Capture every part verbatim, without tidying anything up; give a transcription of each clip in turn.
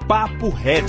Papo Reto.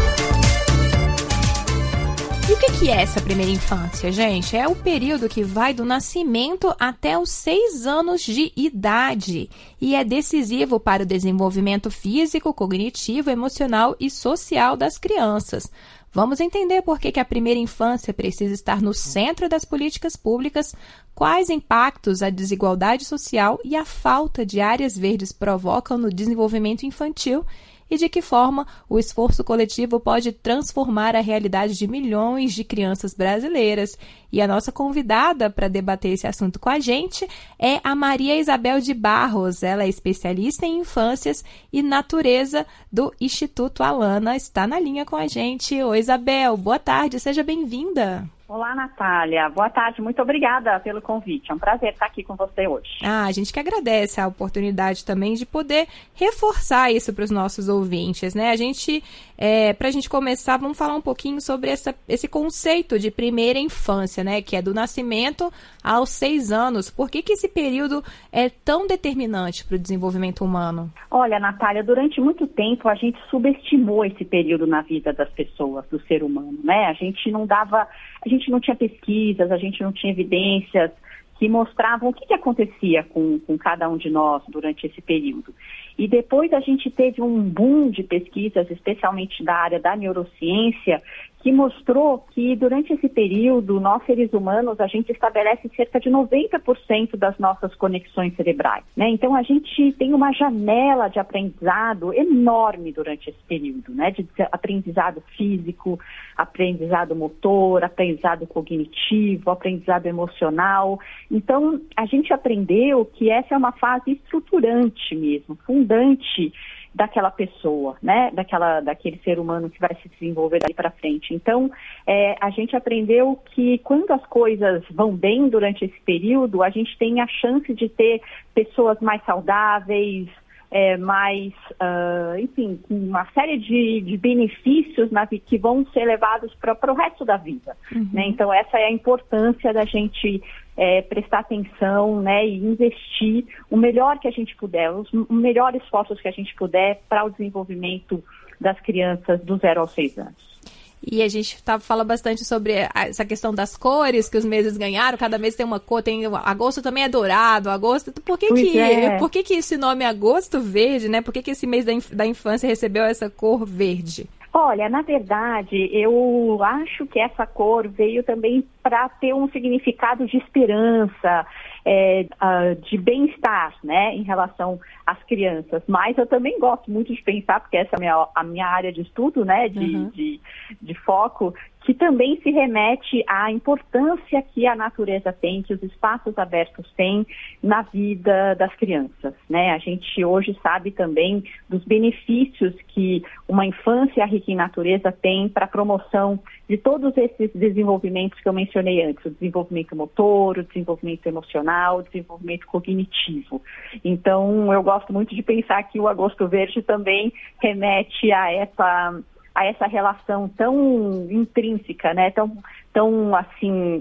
E o que que é essa primeira infância, gente? É o período que vai do nascimento até os seis anos de idade e é decisivo para o desenvolvimento físico, cognitivo, emocional e social das crianças. Vamos entender por que que a primeira infância precisa estar no centro das políticas públicas, quais impactos a desigualdade social e a falta de áreas verdes provocam no desenvolvimento infantil e de que forma o esforço coletivo pode transformar a realidade de milhões de crianças brasileiras. E a nossa convidada para debater esse assunto com a gente é a Maria Isabel de Barros. Ela é especialista em infâncias e natureza do Instituto Alana. Está na linha com a gente. Oi, Isabel. Boa tarde. Seja bem-vinda. Olá, Natália. Boa tarde. Muito obrigada pelo convite. É um prazer estar aqui com você hoje. Ah, a gente que agradece a oportunidade também de poder reforçar isso para os nossos ouvintes, né? A gente, é, para a gente começar, vamos falar um pouquinho sobre essa, esse conceito de primeira infância, né? Que é do nascimento aos seis anos. Por que que esse período é tão determinante para o desenvolvimento humano? Olha, Natália, durante muito tempo a gente subestimou esse período na vida das pessoas, do ser humano, né? A gente não dava... A gente não tinha pesquisas, a gente não tinha evidências que mostravam o que, que acontecia com, com cada um de nós durante esse período. E depois a gente teve um boom de pesquisas, especialmente da área da neurociência, que mostrou que durante esse período, nós seres humanos, a gente estabelece cerca de noventa por cento das nossas conexões cerebrais, né? Então a gente tem uma janela de aprendizado enorme durante esse período, né? De aprendizado físico, aprendizado motor, aprendizado cognitivo, aprendizado emocional. Então a gente aprendeu que essa é uma fase estruturante mesmo, fundante daquela pessoa, né, daquela, daquele ser humano que vai se desenvolver daí para frente. Então, é, a gente aprendeu que quando as coisas vão bem durante esse período, a gente tem a chance de ter pessoas mais saudáveis, é, mais, uh, enfim, uma série de, de benefícios na, que vão ser levados para o resto da vida. Uhum. Né? Então, essa é a importância da gente é, prestar atenção, né, e investir o melhor que a gente puder, os melhores esforços que a gente puder para o desenvolvimento das crianças do zero aos seis anos. E a gente tá, fala bastante sobre essa questão das cores que os meses ganharam, cada mês tem uma cor, tem agosto também é dourado, agosto, por que que, é. por que que esse nome é agosto verde, né? Por que que esse mês da, inf- da infância recebeu essa cor verde? Olha, na verdade, eu acho que essa cor veio também para ter um significado de esperança, é, uh, de bem-estar, né, em relação às crianças. Mas eu também gosto muito de pensar, porque essa é a minha, a minha área de estudo, né, de, uhum. de, de foco, que também se remete à importância que a natureza tem, que os espaços abertos têm na vida das crianças, né? A gente hoje sabe também dos benefícios que uma infância rica em natureza tem para a promoção de todos esses desenvolvimentos que eu mencionei antes, o desenvolvimento motor, o desenvolvimento emocional, o desenvolvimento cognitivo. Então, eu gosto muito de pensar que o Agosto Verde também remete a essa... a essa relação tão intrínseca, né, tão, tão assim,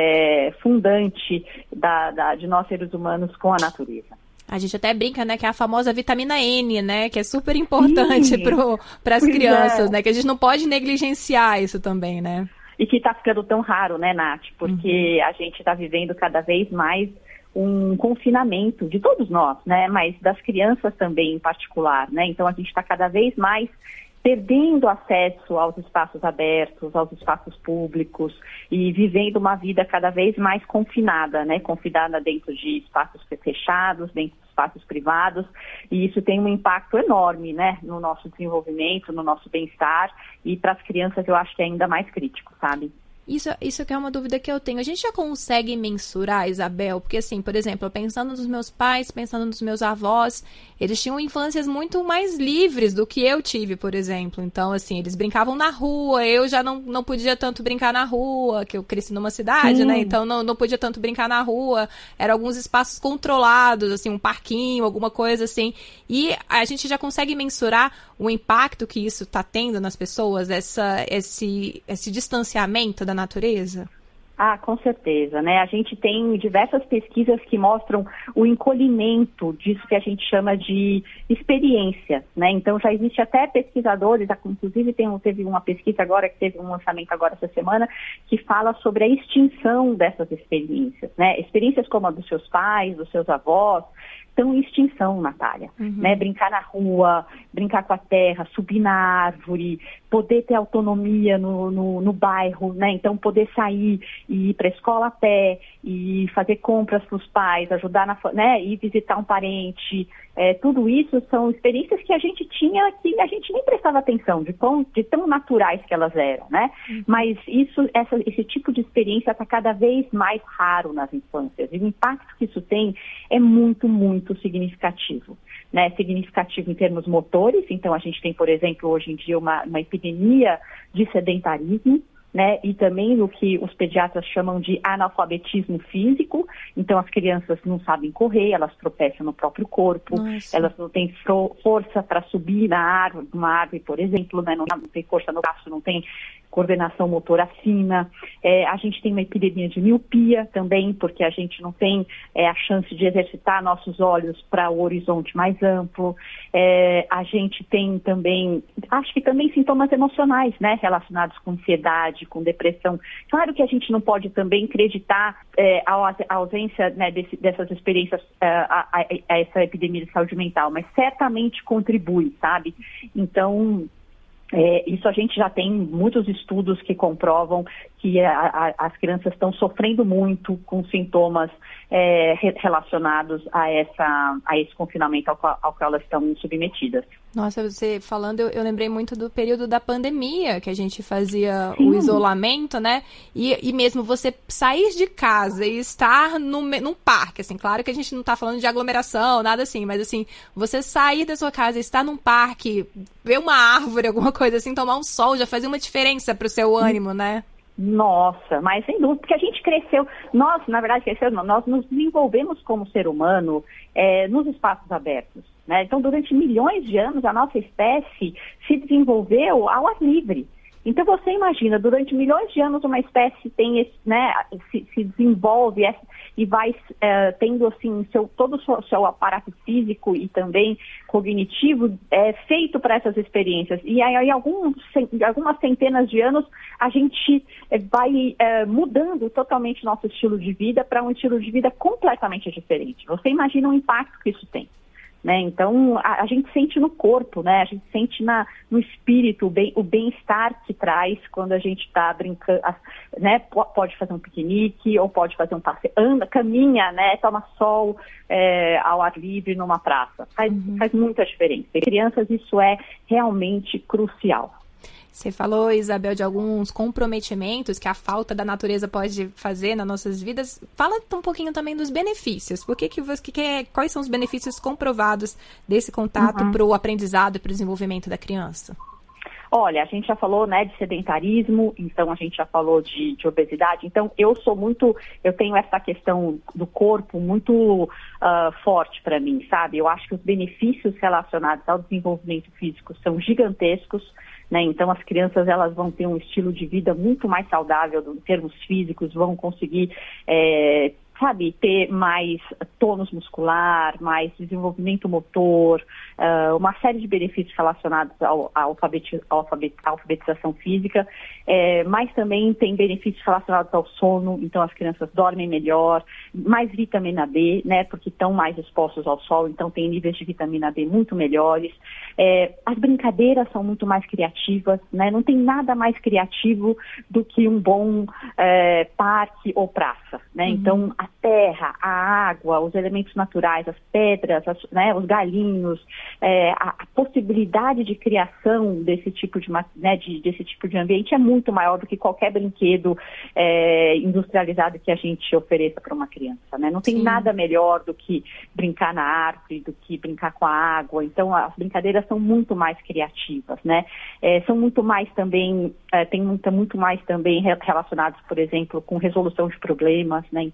é, fundante da, da, de nós seres humanos com a natureza. A gente até brinca, né, que é a famosa vitamina N, né, que é super importante para as crianças, é. né, que a gente não pode negligenciar isso também, né. E que está ficando tão raro, né, Nath, porque uhum. a gente está vivendo cada vez mais um confinamento de todos nós, né, mas das crianças também em particular, né, então a gente está cada vez mais perdendo acesso aos espaços abertos, aos espaços públicos e vivendo uma vida cada vez mais confinada, né? Confinada dentro de espaços fechados, dentro de espaços privados, e isso tem um impacto enorme, né? No nosso desenvolvimento, no nosso bem-estar, e para as crianças eu acho que é ainda mais crítico, sabe? Isso, isso que é uma dúvida que eu tenho. A gente já consegue mensurar, Isabel? Porque, assim, por exemplo, pensando nos meus pais, pensando nos meus avós, eles tinham infâncias muito mais livres do que eu tive, por exemplo. Então, assim, eles brincavam na rua, eu já não, não podia tanto brincar na rua, que eu cresci numa cidade, Sim. né? Então, não, não podia tanto brincar na rua. Eram alguns espaços controlados, assim, um parquinho, alguma coisa assim. E a gente já consegue mensurar o impacto que isso está tendo nas pessoas, essa, esse, esse distanciamento da natureza? Ah, com certeza, né? A gente tem diversas pesquisas que mostram o encolhimento disso que a gente chama de experiência, né? Então já existe até pesquisadores, inclusive tem, teve uma pesquisa agora, que teve um lançamento agora essa semana, que fala sobre a extinção dessas experiências, né? Experiências como a dos seus pais, dos seus avós, estão em extinção, Natália, uhum. né? Brincar na rua, brincar com a terra, subir na árvore, poder ter autonomia no, no, no bairro, né? Então poder sair e ir para a escola a pé, e fazer compras para os pais, ajudar na, né? Ir visitar um parente, é, tudo isso são experiências que a gente tinha, que a gente nem prestava atenção de tão, de tão naturais que elas eram, né? Uhum. Mas isso, essa, esse tipo de experiência está cada vez mais raro nas infâncias, e o impacto que isso tem é muito, muito significativo, né? Significativo em termos motores. Então a gente tem, por exemplo, hoje em dia uma, uma epidemia de sedentarismo, né? E também o que os pediatras chamam de analfabetismo físico. Então as crianças não sabem correr, elas tropeçam no próprio corpo. Nossa. Elas não têm força para subir na árvore, numa árvore, por exemplo, né? não, não tem força no braço, não tem coordenação motora fina. É, a gente tem uma epidemia de miopia também, porque a gente não tem é, a chance de exercitar nossos olhos para o horizonte mais amplo. É, a gente tem também, acho que também sintomas emocionais, né, relacionados com ansiedade, com depressão. Claro que a gente não pode também acreditar é, a, a ausência, né, desse, dessas experiências é, a, a, a essa epidemia de saúde mental, mas certamente contribui, sabe? Então, É, isso a gente já tem muitos estudos que comprovam que a, a, as crianças estão sofrendo muito com sintomas é, re, relacionados a, essa, a esse confinamento ao qual, ao qual elas estão submetidas. Nossa, você falando, eu, eu lembrei muito do período da pandemia, que a gente fazia Sim. o isolamento, né? E, e mesmo você sair de casa e estar no, num parque, assim, claro que a gente não tá falando de aglomeração, nada assim, mas assim, você sair da sua casa e estar num parque, ver uma árvore, alguma coisa assim, tomar um sol, já fazia uma diferença pro seu ânimo, né? Nossa, mas sem dúvida, porque a gente cresceu, nós, na verdade, crescemos, nós nos desenvolvemos como ser humano é, nos espaços abertos, né? Então, durante milhões de anos, a nossa espécie se desenvolveu ao ar livre. Então, você imagina, durante milhões de anos, uma espécie tem esse, né, se, se desenvolve e vai é, tendo assim, seu, todo o seu, seu aparato físico e também cognitivo é, feito para essas experiências. E aí, em alguns, algumas centenas de anos, a gente vai é, mudando totalmente nosso estilo de vida para um estilo de vida completamente diferente. Você imagina o impacto que isso tem. Né? Então, a, a gente sente no corpo, né? A gente sente na, no espírito o, bem, o bem-estar que traz quando a gente está brincando, né? Pode fazer um piquenique ou pode fazer um passeio, anda, caminha, né? Toma sol é, ao ar livre numa praça. Faz, uhum. faz muita diferença. Em crianças isso é realmente crucial. Você falou, Isabel, de alguns comprometimentos que a falta da natureza pode fazer nas nossas vidas. Fala um pouquinho também dos benefícios. Por que que você, que que, quais são os benefícios comprovados desse contato uhum. para o aprendizado e para o desenvolvimento da criança? Olha, a gente já falou, né, de sedentarismo, então a gente já falou de, de obesidade. Então, eu sou muito, eu tenho essa questão do corpo muito uh, forte para mim, sabe? Eu acho que os benefícios relacionados ao desenvolvimento físico são gigantescos. Né? Então, as crianças elas vão ter um estilo de vida muito mais saudável em termos físicos, vão conseguir, é, sabe, ter mais tônus muscular, mais desenvolvimento motor, uh, uma série de benefícios relacionados ao, à alfabeti- alfabet- alfabetização física, é, mas também tem benefícios relacionados ao sono, então as crianças dormem melhor, mais vitamina D, né, porque estão mais expostos ao sol, então tem níveis de vitamina D muito melhores. É, as brincadeiras são muito mais criativas, né, não tem nada mais criativo do que um bom é, parque ou praça, né, uhum. Então a terra, a água, os elementos naturais, as pedras, as, né, os galinhos, é, a, a possibilidade de criação desse tipo de, né, de, desse tipo de ambiente é muito maior do que qualquer brinquedo é, industrializado que a gente ofereça para uma criança, né? Não tem Sim. nada melhor do que brincar na árvore, do que brincar com a água. Então, as brincadeiras são muito mais criativas, né? É, são muito mais também, é, tem muita, muito mais também relacionados, por exemplo, com resolução de problemas, né? Então, a gente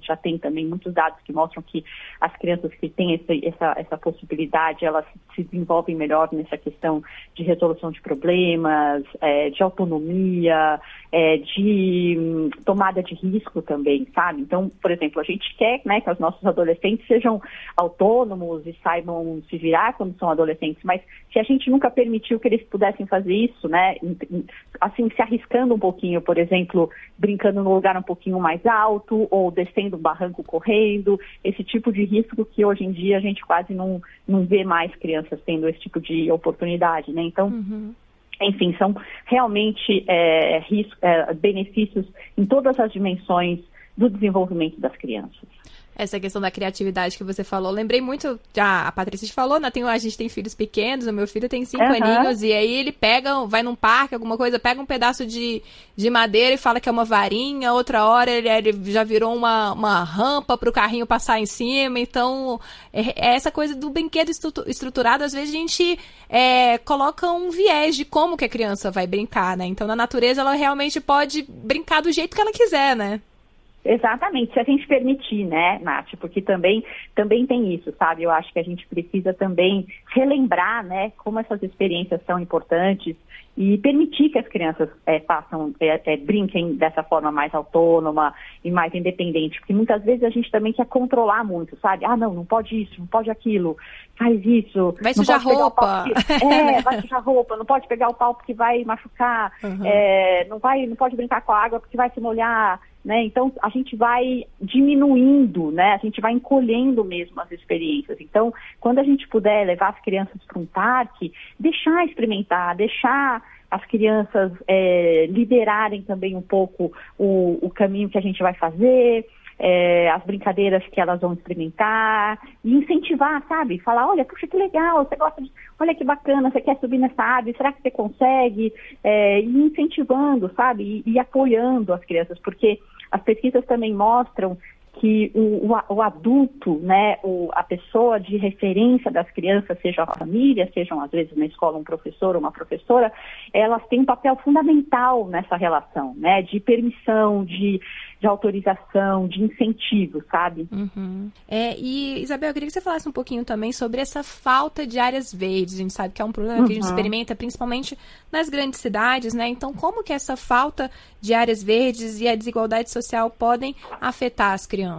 já tem também muitos dados que mostram que as crianças que têm esse, essa, essa possibilidade, elas se desenvolvem melhor nessa questão de resolução de problemas, é, de autonomia, é, de hum, tomada de risco também, sabe? Então, por exemplo, a gente quer, né, que os nossos adolescentes sejam autônomos e saibam se virar quando são adolescentes, mas se a gente nunca permitiu que eles pudessem fazer isso, né, assim, se arriscando um pouquinho, por exemplo, brincando num lugar um pouquinho mais alto ou descendo um barranco correndo, esse tipo de risco que hoje em dia a gente quase não, não vê mais crianças tendo esse tipo de oportunidade, né? Então, uhum. enfim, são realmente é, risco, é, benefícios em todas as dimensões do desenvolvimento das crianças. Essa questão da criatividade que você falou, lembrei muito, já a Patrícia te falou, né? Tem, a gente tem filhos pequenos, o meu filho tem cinco uhum. aninhos, e aí ele pega, vai num parque, alguma coisa, pega um pedaço de, de madeira e fala que é uma varinha, outra hora ele, ele já virou uma, uma rampa para o carrinho passar em cima, então é, é essa coisa do brinquedo estruturado, às vezes a gente é, coloca um viés de como que a criança vai brincar, né? Então na natureza ela realmente pode brincar do jeito que ela quiser, né? Exatamente, se a gente permitir, né, Nath, porque também, também tem isso, sabe? Eu acho que a gente precisa também relembrar, né, como essas experiências são importantes e permitir que as crianças é, façam, é, é, brinquem dessa forma mais autônoma e mais independente, porque muitas vezes a gente também quer controlar muito, sabe? Ah, não, não pode isso, não pode aquilo, faz isso. Vai sujar roupa. Porque... É, vai sujar roupa, não pode pegar o pau porque vai machucar, uhum. é, não, vai, não pode brincar com a água porque vai se molhar. Né? Então, a gente vai diminuindo, né? A gente vai encolhendo mesmo as experiências. Então, quando a gente puder levar as crianças para um parque, deixar experimentar, deixar as crianças é, liderarem também um pouco o, o caminho que a gente vai fazer, é, as brincadeiras que elas vão experimentar, e incentivar, sabe? Falar, olha, puxa, que legal, você gosta de... Olha que bacana, você quer subir nessa árvore, será que você consegue? É, e incentivando, sabe? E, e apoiando as crianças, porque as pesquisas também mostram que o, o, o adulto, né, o, a pessoa de referência das crianças, seja a família, sejam às vezes na escola um professor ou uma professora, elas têm um papel fundamental nessa relação, né, de permissão, de, de autorização, de incentivo, sabe? Uhum. É, e, Isabel, eu queria que você falasse um pouquinho também sobre essa falta de áreas verdes. A gente sabe que é um problema uhum. que a gente experimenta principalmente nas grandes cidades, né? Então, como que essa falta de áreas verdes e a desigualdade social podem afetar as crianças?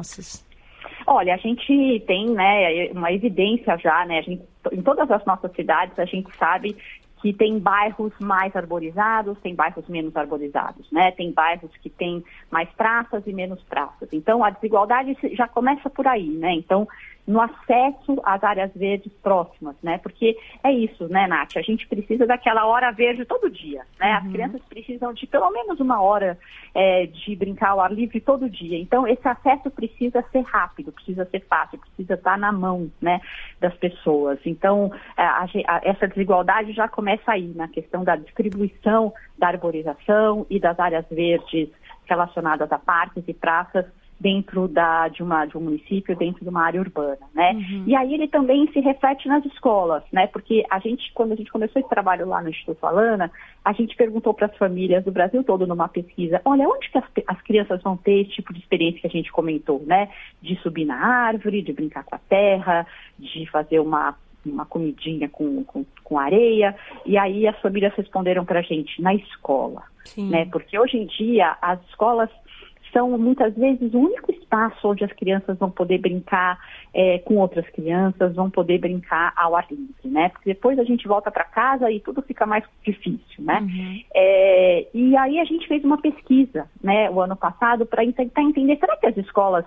Olha, a gente tem, né, uma evidência já, né, a gente, em todas as nossas cidades a gente sabe que tem bairros mais arborizados, tem bairros menos arborizados, né, tem bairros que tem mais praças e menos praças. Então, a desigualdade já começa por aí, né, então, no acesso às áreas verdes próximas, né, porque é isso, né, Nath, a gente precisa daquela hora verde todo dia, né, uhum. As crianças precisam de pelo menos uma hora é, de brincar ao ar livre todo dia, então esse acesso precisa ser rápido, precisa ser fácil, precisa estar na mão, né, das pessoas. Então, a, a, essa desigualdade já começa aí, na questão da distribuição da arborização e das áreas verdes relacionadas a parques e praças dentro da, de, uma, de um município, dentro de uma área urbana, né? Uhum. E aí ele também se reflete nas escolas, né? Porque a gente, quando a gente começou esse trabalho lá no Instituto Alana, a gente perguntou para as famílias do Brasil todo numa pesquisa, olha, onde que as, as crianças vão ter esse tipo de experiência que a gente comentou, né? De subir na árvore, de brincar com a terra, de fazer uma uma comidinha com, com, com areia, e aí as famílias responderam para a gente, na escola, Sim. né? Porque hoje em dia as escolas são muitas vezes o único espaço onde as crianças vão poder brincar é, com outras crianças, vão poder brincar ao ar livre, né? Porque depois a gente volta para casa e tudo fica mais difícil, né? Uhum. É, e aí a gente fez uma pesquisa, né, o ano passado, para tentar entender, será que as escolas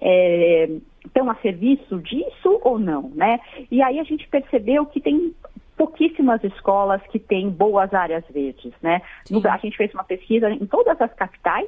é, estão a serviço disso ou não, né? E aí a gente percebeu que tem pouquíssimas escolas que têm boas áreas verdes, né? Sim. A gente fez uma pesquisa em todas as capitais,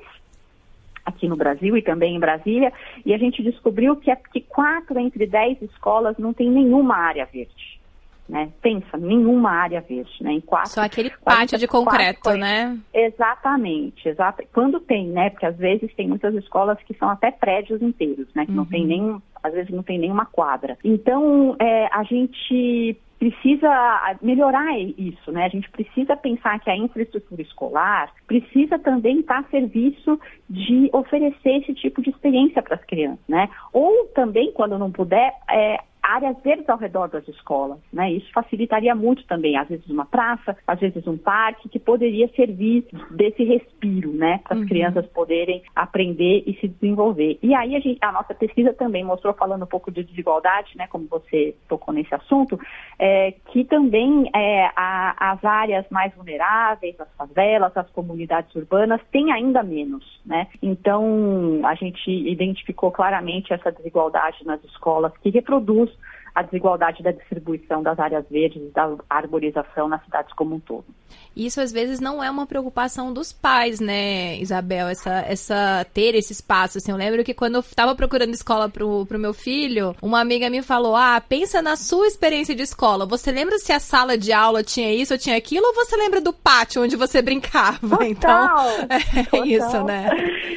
aqui no Brasil e também em Brasília, e a gente descobriu que é que quatro entre dez escolas não tem nenhuma área verde, né? Pensa, nenhuma área verde, né? Em quatro, Só aquele pátio de concreto, quatro, né? Exatamente, exato. Quando tem, né? Porque às vezes tem muitas escolas que são até prédios inteiros, né? Que uhum. não tem nem, às vezes não tem nenhuma quadra. Então, é, a gente precisa melhorar isso, né? A gente precisa pensar que a infraestrutura escolar precisa também estar a serviço de oferecer esse tipo de experiência para as crianças, né? Ou também, quando não puder, é, áreas verdes ao redor das escolas, né? Isso facilitaria muito também, às vezes uma praça, às vezes um parque, que poderia servir desse respiro, né? Para as uhum. crianças poderem aprender e se desenvolver. E aí a, gente, a nossa pesquisa também mostrou, falando um pouco de desigualdade, né? Como você tocou nesse assunto, é, que também é, a, as áreas mais vulneráveis, as favelas, as comunidades urbanas, têm ainda menos, né? Então, a gente identificou claramente essa desigualdade nas escolas, que reproduz a desigualdade da distribuição das áreas verdes e da arborização nas cidades como um todo. Isso, às vezes, não é uma preocupação dos pais, né, Isabel? Essa, essa, ter esse espaço, assim. Eu lembro que quando eu estava procurando escola pro, pro meu filho, uma amiga me falou, ah, pensa na sua experiência de escola. Você lembra se a sala de aula tinha isso ou tinha aquilo, ou você lembra do pátio onde você brincava? Total, então, é total. isso, né?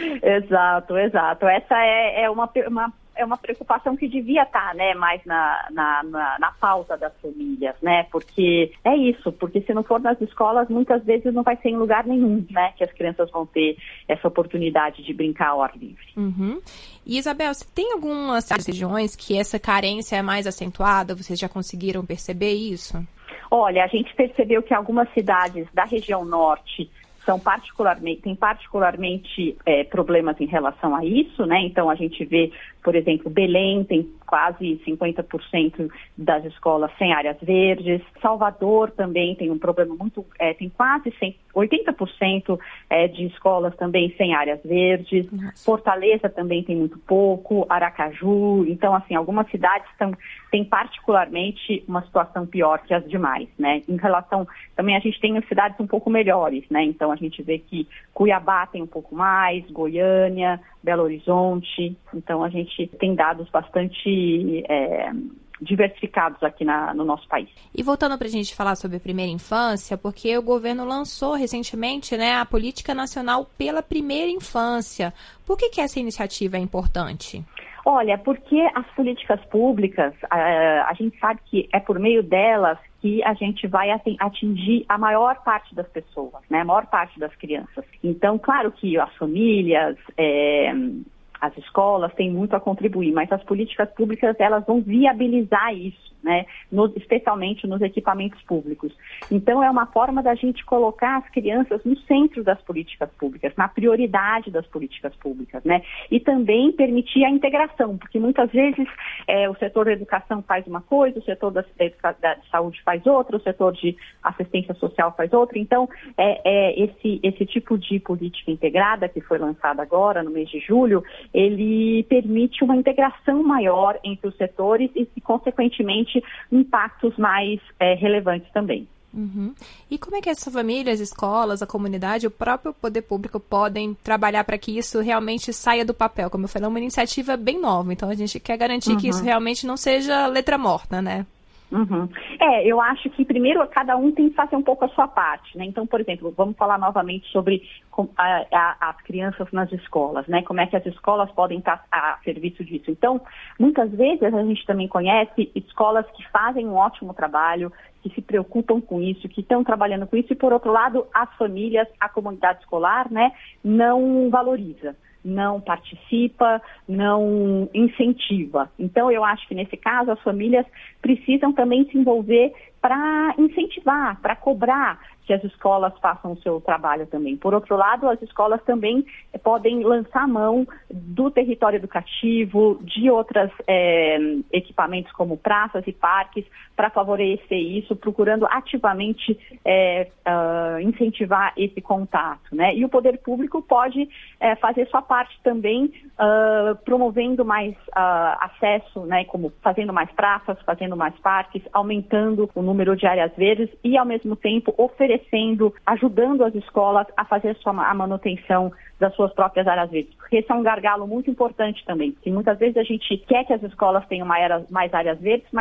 Exato, exato. Essa é, é uma... uma... é uma preocupação que devia estar, né, mais na, na, na, na pauta das famílias, né, porque é isso, porque se não for nas escolas, muitas vezes não vai ser em lugar nenhum, né, que as crianças vão ter essa oportunidade de brincar ao ar livre. Uhum. E, Isabel, você tem algumas regiões que essa carência é mais acentuada? Vocês já conseguiram perceber isso? Olha, a gente percebeu que algumas cidades da região norte são particularmente, tem particularmente é, problemas em relação a isso, né? Então a gente vê, por exemplo, Belém tem quase cinquenta por cento das escolas sem áreas verdes. Salvador também tem um problema muito, é, tem quase cem, oitenta por cento é, de escolas também sem áreas verdes. Nossa. Fortaleza também tem muito pouco, Aracaju. Então, assim, algumas cidades tão, têm particularmente uma situação pior que as demais, né? Em relação, também a gente tem cidades um pouco melhores, né? Então a gente vê que Cuiabá tem um pouco mais, Goiânia, Belo Horizonte. Então a gente tem dados bastante é, diversificados aqui na, no nosso país. E voltando para a gente falar sobre a primeira infância, porque o governo lançou recentemente, né, a Política Nacional pela Primeira Infância. Por que que essa iniciativa é importante? Olha, porque as políticas públicas, a, a gente sabe que é por meio delas que a gente vai atingir a maior parte das pessoas, né? A maior parte das crianças. Então, claro que as famílias, é, as escolas têm muito a contribuir, mas as políticas públicas, elas vão viabilizar isso, né? No, especialmente nos equipamentos públicos. Então, é uma forma da gente colocar as crianças no centro das políticas públicas, na prioridade das políticas públicas, né? E também permitir a integração, porque muitas vezes é, o setor da educação faz uma coisa, o setor da, da saúde faz outra, o setor de assistência social faz outra. Então, é, é esse, esse tipo de política integrada que foi lançada agora, no mês de julho, ele permite uma integração maior entre os setores e, consequentemente, impactos mais é, relevantes também. Uhum. E como é que essa família, as escolas, a comunidade, o próprio poder público podem trabalhar para que isso realmente saia do papel? Como eu falei, é uma iniciativa bem nova, então a gente quer garantir uhum. que isso realmente não seja letra morta, né? Uhum. É, eu acho que primeiro cada um tem que fazer um pouco a sua parte, né? Então, por exemplo, vamos falar novamente sobre a, a, as crianças nas escolas, né? Como é que as escolas podem estar a serviço disso. Então, muitas vezes a gente também conhece escolas que fazem um ótimo trabalho, que se preocupam com isso, que estão trabalhando com isso, e por outro lado, as famílias, a comunidade escolar, né, não valoriza. Não participa, não incentiva. Então, eu acho que nesse caso as famílias precisam também se envolver para incentivar, para cobrar que as escolas façam o seu trabalho também. Por outro lado, as escolas também podem lançar mão do território educativo, de outros é, equipamentos como praças e parques, para favorecer isso, procurando ativamente é, uh, incentivar esse contato, né? E o poder público pode é, fazer sua parte também, uh, promovendo mais uh, acesso, né? Como fazendo mais praças, fazendo mais parques, aumentando o número de áreas verdes e, ao mesmo tempo, oferecendo, ajudando as escolas a fazer sua, a manutenção das suas próprias áreas verdes. Porque esse é um gargalo muito importante também, porque muitas vezes a gente quer que as escolas tenham mais, mais áreas verdes, mas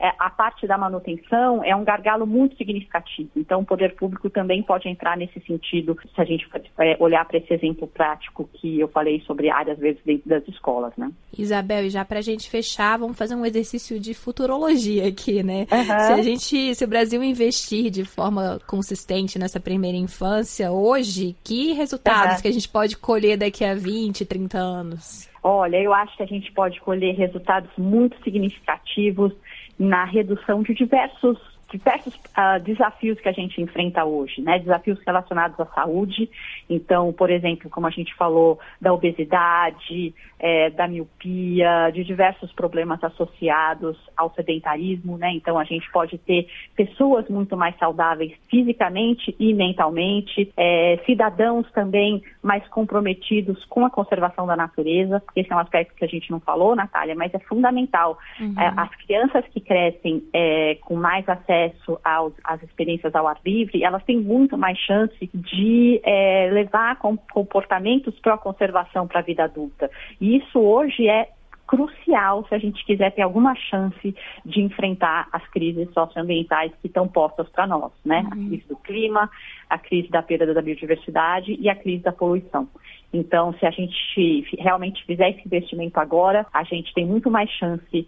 é, a parte da manutenção é um gargalo muito significativo. Então, o poder público também pode entrar nesse sentido, se a gente é, olhar para esse exemplo prático que eu falei sobre áreas verdes dentro das escolas, né? Isabel, e já para a gente fechar, vamos fazer um exercício de futurologia aqui, né? Uhum. Se a gente, se o Brasil investir de forma consistente nessa primeira infância hoje, que resultados uhum. que a gente pode colher daqui a vinte, trinta anos? Olha, eu acho que a gente pode colher resultados muito significativos na redução de diversos, diversos uh, desafios que a gente enfrenta hoje, né? Desafios relacionados à saúde. Então, por exemplo, como a gente falou, da obesidade, é, da miopia, de diversos problemas associados ao sedentarismo, né? Então, a gente pode ter pessoas muito mais saudáveis fisicamente e mentalmente, é, cidadãos também mais comprometidos com a conservação da natureza. Esse é um aspecto que a gente não falou, Natália, mas é fundamental. Uhum. É, as crianças que crescem é, com mais acesso Aos, às experiências ao ar livre, elas têm muito mais chance de é, levar com, comportamentos pró-conservação para a vida adulta. E isso hoje é crucial se a gente quiser ter alguma chance de enfrentar as crises socioambientais que estão postas para nós, né? Uhum. A crise do clima, a crise da perda da biodiversidade e a crise da poluição. Então, se a gente realmente fizer esse investimento agora, a gente tem muito mais chance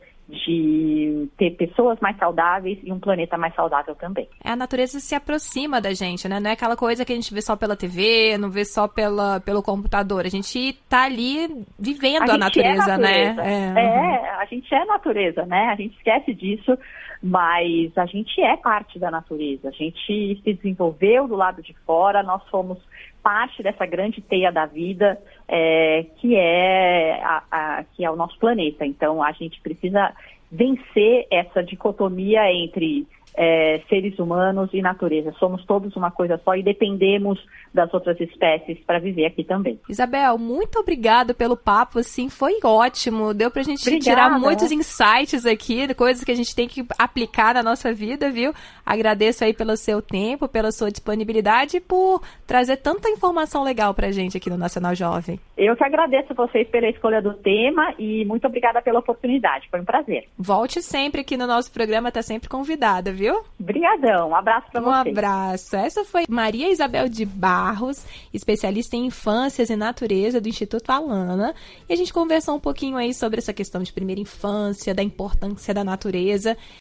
de ter pessoas mais saudáveis e um planeta mais saudável também. A natureza se aproxima da gente, né? Não é aquela coisa que a gente vê só pela T V, não vê só pela, pelo computador. A gente tá ali vivendo a, a natureza, é natureza, né? É. é, a gente é natureza, né? A gente esquece disso, mas a gente é parte da natureza. A gente se desenvolveu do lado de fora, nós somos parte dessa grande teia da vida, é, que, é a, a, que é o nosso planeta. Então, a gente precisa vencer essa dicotomia entre é, seres humanos e natureza. Somos todos uma coisa só e dependemos das outras espécies para viver aqui também. Isabel, muito obrigada pelo papo, assim, foi ótimo. Deu pra gente Obrigada. tirar muitos insights aqui, coisas que a gente tem que aplicar na nossa vida, viu? Agradeço aí pelo seu tempo, pela sua disponibilidade e por trazer tanta informação legal pra gente aqui no Nacional Jovem. Eu que agradeço a vocês pela escolha do tema e muito obrigada pela oportunidade. Foi um prazer. Volte sempre aqui no nosso programa, tá sempre convidada, viu? Obrigadão. Um abraço pra um vocês. Um abraço. Essa foi Maria Isabel de Barros, especialista em infâncias e natureza do Instituto Alana. E a gente conversou um pouquinho aí sobre essa questão de primeira infância, da importância da natureza.